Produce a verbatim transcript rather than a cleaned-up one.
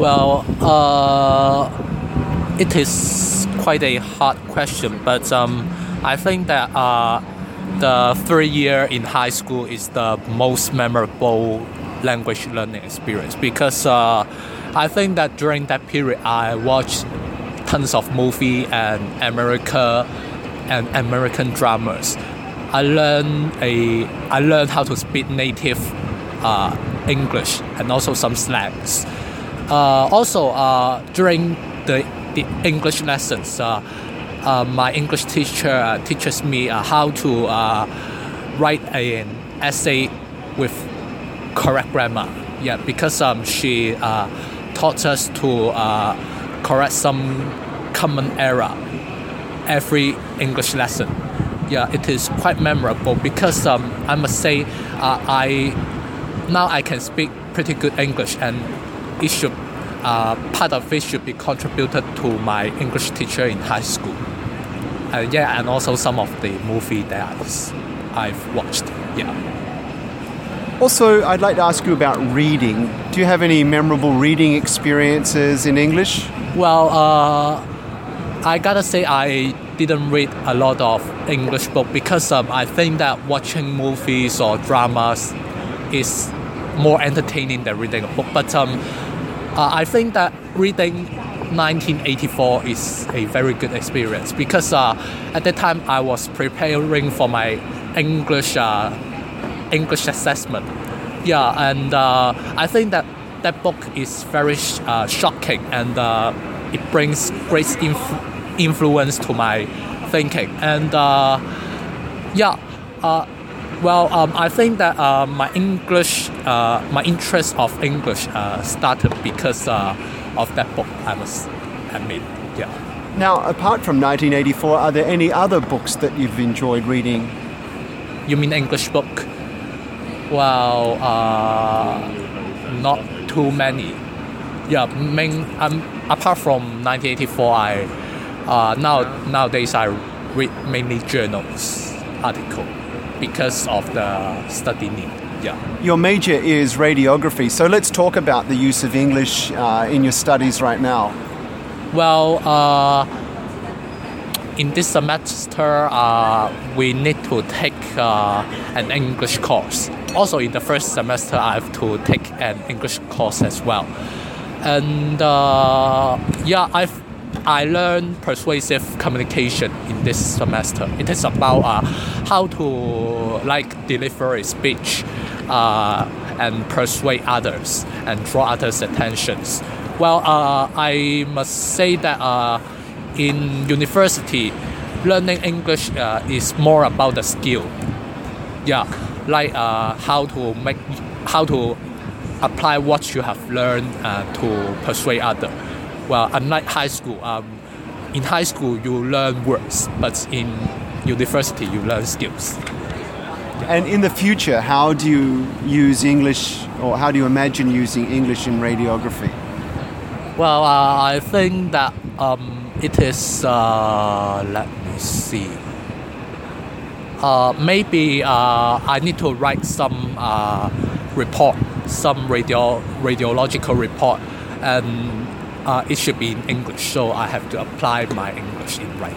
Well, uh, it is quite a hard question, but um, I think that uh, the three year in high school is the most memorable language learning experience because uh, I think that during that period I watched tons of movie and America and American dramas. I learned a I learned how to speak native uh, English and also some slangs. Uh, also, uh, during the, the English lessons, uh, uh, my English teacher uh, teaches me uh, how to uh, write an essay with correct grammar. Yeah, because um, she uh, taught us to uh, correct some common error every English lesson. Yeah, it is quite memorable because um, I must say uh, I now I can speak pretty good English, and it should uh, part of it should be contributed to my English teacher in high school. Uh, yeah, and also some of the movie that I've watched. Yeah. Also, I'd like to ask you about reading. Do you have any memorable reading experiences in English? Well, uh, I gotta say I didn't read a lot of English book because um, I think that watching movies or dramas is more entertaining than reading a book. But um, uh, I think that reading nineteen eighty-four is a very good experience because uh, at that time I was preparing for my English uh, English assessment. Yeah, and uh, I think that that book is very uh, shocking, and uh, it brings great inf- influence to my thinking. And uh, yeah, uh, well, um, I think that uh, my English, uh, my interest of English uh, started because uh, of that book, I must admit. Yeah. Now, apart from nineteen eighty-four, are there any other books that you've enjoyed reading? You mean English book? Well, uh, not too many. Yeah, main, um, apart from nineteen eighty-four, I uh, now nowadays I read mainly journals, article, because of the study need. Yeah. Your major is radiography, so let's talk about the use of English uh, in your studies right now. Well, uh, in this semester, uh, we need to take uh, an English course. Also, in the first semester, I have to take an English course as well. And uh, yeah, I've I learned persuasive communication in this semester. It is about uh, how to like deliver a speech uh, and persuade others and draw others' attentions. Well, uh, I must say that uh, in university, learning English uh, is more about the skill. Yeah, like uh, how to make, how to apply what you have learned uh, to persuade others. Well, unlike high school, um, in high school you learn words, but in university you learn skills. And in the future, how do you use English, or how do you imagine using English in radiography? Well, uh, I think that um, it is, uh, let me see, uh, maybe uh, I need to write some uh, report, some radio radiological report, and uh, it should be in English, so I have to apply my English in writing.